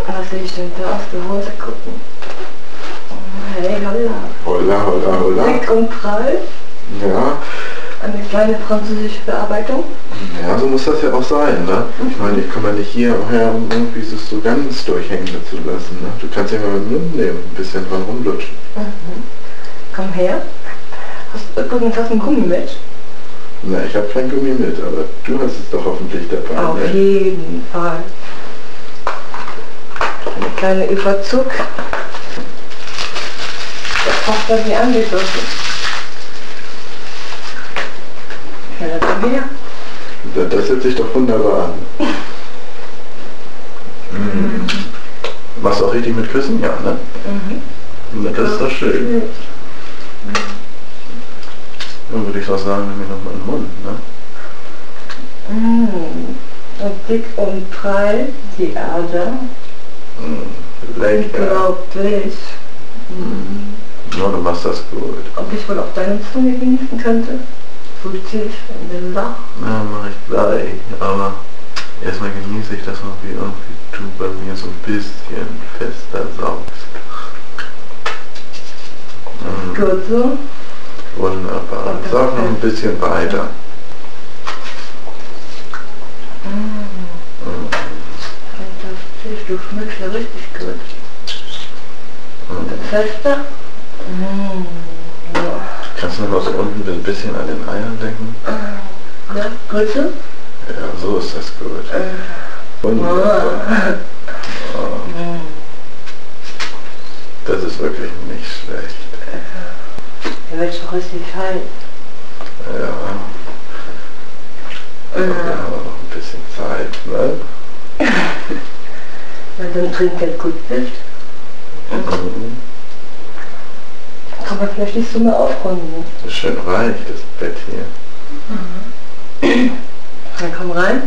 Was sehe ich denn da aus der Hose gucken? Hey, holla. Holla, holla, holla. Dick und prall. Ja. Eine kleine französische Bearbeitung. Ja, so muss das ja auch sein, ne? Ich meine, ich komme ja nicht hierher, um irgendwie es so ganz durchhängen zu lassen, ne? Du kannst ja mal mit dem Mund nehmen, ein bisschen dran rumlutschen. Mhm. Komm her. Übrigens hast du einen Gummi mit? Na, ich habe kein Gummi mit, aber du hast es doch hoffentlich dabei. Auf ne? jeden Fall. Eine kleine Überzug. Das passt da wie angegriffen. Ja, komm her. Das hört sich doch wunderbar an. Mhm. Machst du auch richtig mit Küssen? Ja, ne? Mhm. Na, das ist doch schön. Dann würde ich doch sagen, nimm mir noch mal den Mund, ne? Mhm. Und dick und prall, die Ader. Lecker. Unglaublich. Mhm. Ja, du machst das gut. Ob ich wohl auf deine Zunge genießen könnte? So tief in den Bauch. Ja, mach ich gleich, aber erstmal genieße ich das noch, wie irgendwie du bei mir so ein bisschen fester saugst. Gut so. Wunderbar. Saug noch ein bisschen weiter. Fantastisch, du schmeckst ja richtig gut. Und fester? Ja. Kannst du noch mal so unten ein bisschen an den Eiern denken? Ja, Grüße? Ja, so ist das gut. Wunderbar. Oh. Das ist wirklich nicht schlecht. Der wird doch richtig heiß. Ja. Aber wir haben auch noch ein bisschen Zeit, ne? Weil du im Trinkgeld gut bist. Mhm. Kann man vielleicht nicht so mehr aufrunden. Das ist schön reich, das Bett hier. Dann komm rein.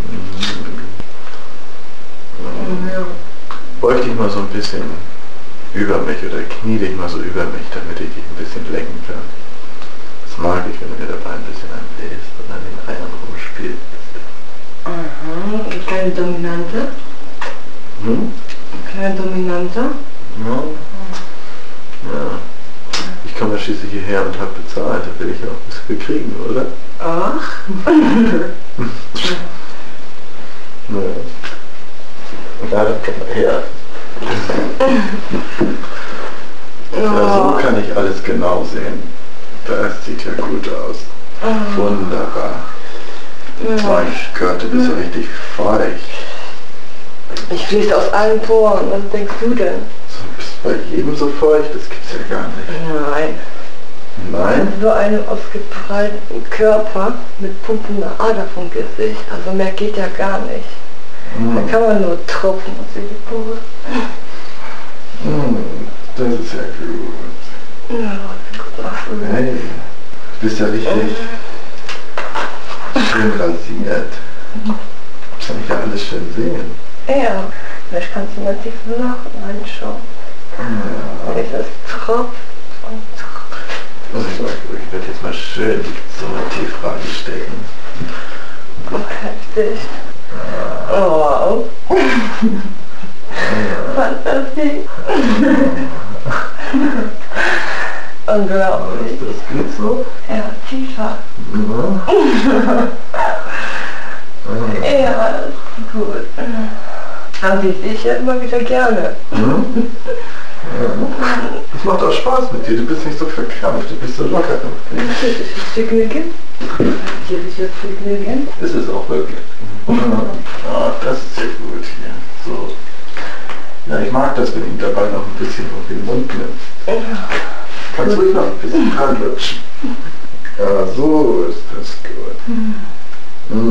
Ja. Beug dich mal so ein bisschen über mich oder knie dich mal so über mich, damit ich dich ein bisschen lenken kann. Das mag ich, wenn du mir dabei ein bisschen einbläst und an den Eiern rumspielst. Eine kleine Dominante. Hm? Eine kleine Dominante. Ja. Ja. Ich komme ja schließlich hierher und habe bezahlt, da will ich auch was für kriegen, oder? Ach. Ja. Na, dann komm mal her. Ja, so kann ich alles genau sehen. Das sieht ja gut aus. Wunderbar. Mein Gott, du bist ja richtig feucht. Ich fließe aus allen Poren. Was denkst du denn? Du bist bei jedem so feucht? Das gibt's ja gar nicht. Nein. Nein? So einen ausgeprallten Körper mit pumpender Ader vom Gesicht. Also mehr geht ja gar nicht. Da kann man nur tropfen aus die Pore. Das ist ja gut. Ja, gut. Hey, du bist ja richtig schön rasiert. Das kann ich ja alles schön sehen. Ja, vielleicht kannst du mal tief nach reinschauen. Ja. Wie das tropft und tropft. Also ich werde jetzt mal schön so tief reinstecken. Oh, heftig. Oh, wow. Fantastisch. Unglaublich. Das geht so? Ja, tiefer. Ja, das ist gut. Haben die sich ja immer wieder gerne. Das macht auch Spaß mit dir, du bist nicht so verkrampft, du bist so locker. Natürlich ist es Vergnügen. Natürlich ist es Vergnügen. Ist es auch wirklich. Ah, das ist ja gut hier. So. Ja, ich mag das, wenn ich dabei noch ein bisschen auf den Mund nimmt. Kannst ruhig noch ein bisschen dran lutschen. Ja, so ist das gut.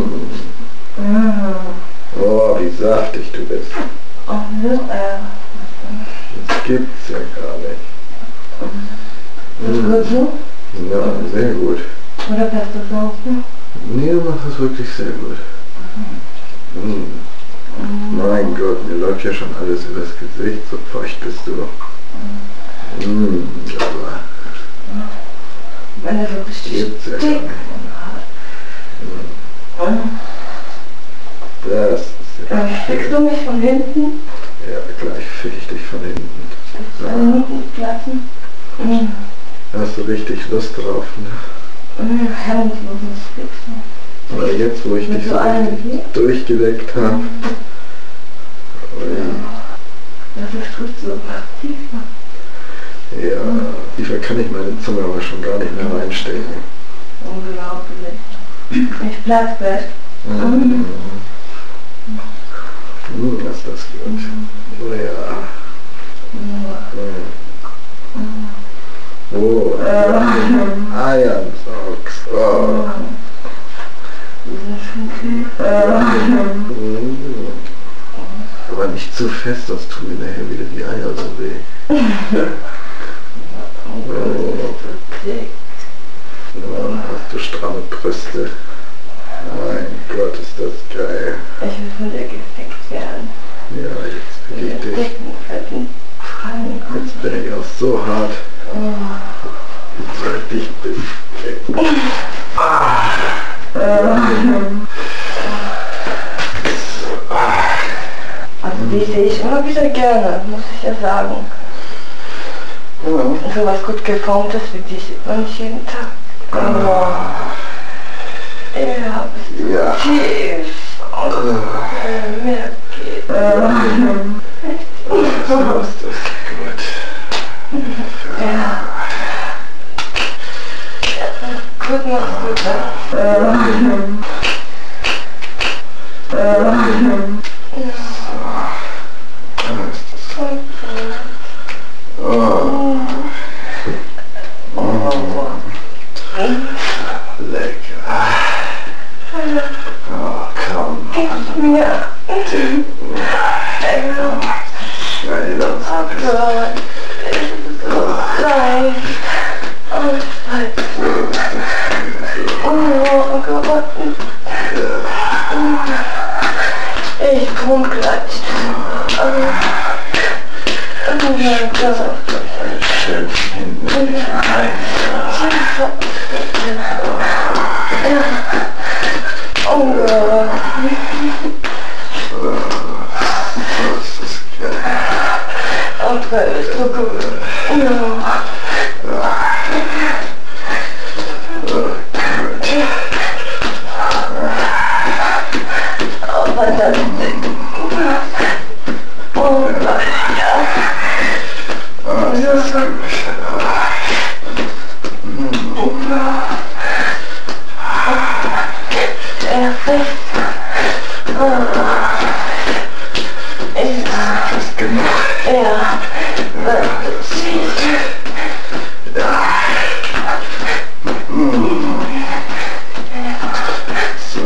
Oh, wie saftig du bist. Oh, ja. Das gibt's ja gar nicht. Ist gut so? Ja, sehr gut. Oder beste Sauce? Nee, du machst das wirklich sehr gut. Mein Gott, mir läuft ja schon alles übers Gesicht, so feucht bist du. Aber Wenn er so richtig gibt's ja gar dick nicht. und hart. Das ist ja Schickst du mich von hinten? Ja, gleich fick ich dich von hinten. Deine Nieten platzen? Da hast du richtig Lust drauf, ne? Hemd muss fixen. Aber jetzt, wo ich dich so richtig durchgedeckt habe. Das ist gut so tiefer. Ja, tiefer kann ich meine Zunge aber schon gar nicht mehr reinstecken. Unglaublich. Ich bleib fest. Ist das gut. Ja. Oh, Eiern, Socks. Oh. Aber nicht zu fest, das tut mir nachher wieder die Eier so weh. Oh, hast du stramme Brüste. Mein Gott, ist das geil. Ich will von dir gefickt werden. Ja, jetzt bin ich dich. Jetzt bin ich auch so hart. Jetzt soll ich dich beficken. Also die sehe ich immer wieder gerne, muss ich ja sagen. So was gut geformtes wie die sieht man nicht jeden Tag. Ja, tief. Mehr geht. So ist das gut. Ja. Gut machst du das. Lecker. Oh, komm. Gib mir. Geil, das ist ich komm gleich. schön von hinten. Nein. Oh Gott. Das ist geil. Okay, ist so gut. Aber das ist oh Gott, ja. Das ist gut. Perfekt. Fast genug. Ja. Das ist gut. Ja. So.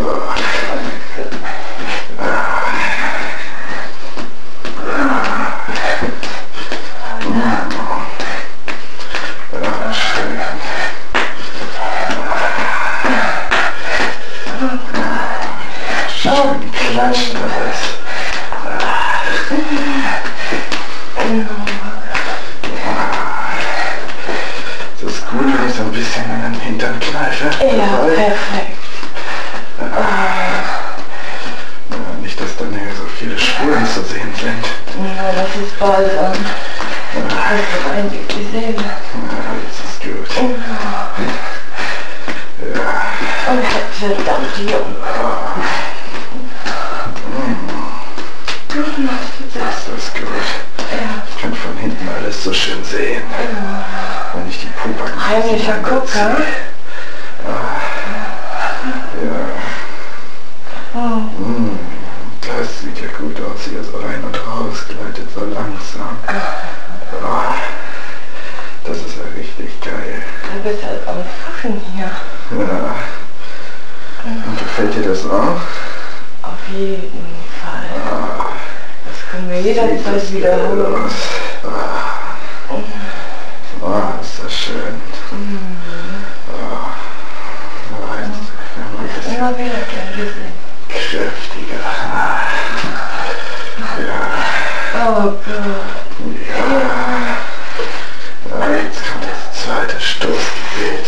Das ist gut, wenn ich so ein bisschen in den Hintern kneife. Ja, perfekt. Ja, nicht, dass dann hier so viele Spuren zu sehen sind. Ja, das ist bald an. Hast du eigentlich gesehen? Ja, das ist gut. Ja. Und verdammt jung. Gut machst du das. Das ist gut. Ja. Ich kann von hinten alles so schön sehen. Wenn ich die Pupa Heimlicher Gucker. Ja. Das sieht ja gut aus, hier so rein und raus, gleitet so langsam. Das ist ja richtig geil. Du bist halt am Fuschen hier. Ja. Und gefällt dir das auch? Auf jeden Fall. Das können wir jederzeit wiederholen. Oh, ist das schön. Das ist immer wieder gern gesehen. Kräftiger. Ja. Oh Gott. Ja. Jetzt kommt das zweite Stoßgebet.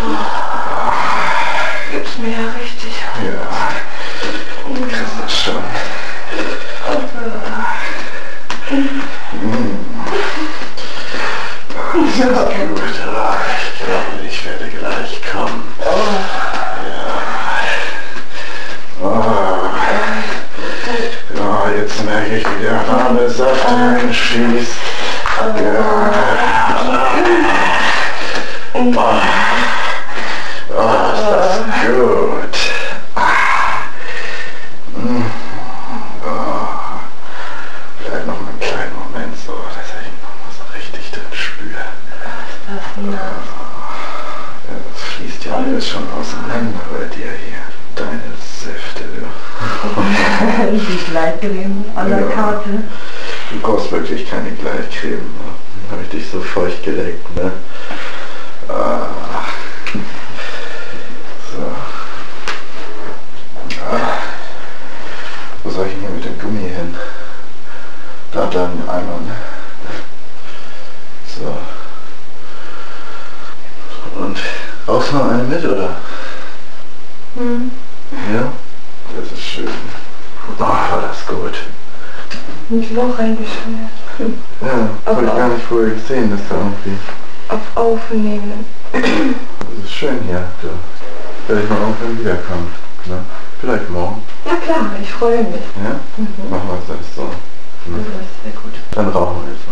Gibt's mir ja richtig. Ja. Du kriegst das schon. Oh Gott. Das ist gut, aber ich glaube, ich werde gleich kommen. Ja. Oh, jetzt merke ich, wie der warme Saft reinschießt. Ja. Oh, ist das gut. Vielleicht noch einen kleinen Moment so, dass ich noch mal so richtig drin spüre. Das nass. Ja, das fließt ja alles schon auseinander bei dir hier. Deine Säfte, du. Die Gleitcreme an der Karte. Du brauchst wirklich keine Gleitcreme. Ne? Dann habe ich dich so feucht geleckt, ne? So. Wo soll ich denn hier mit dem Gummi hin? Da dann einmal. So. Und rauchst noch eine mit, oder? Ja? Das ist schön. Oh, war das gut. Ins Loch reingeschmiert. Ja, habe ich gar nicht vorher gesehen, dass da irgendwie... Auf Aufnehmen. Das ist schön hier. Da werde ich mal irgendwann wiederkommen. Ne? Vielleicht morgen. Ja klar, ich freue mich. Ja? Machen wir es so. Das ist sehr gut. Dann rauchen wir jetzt.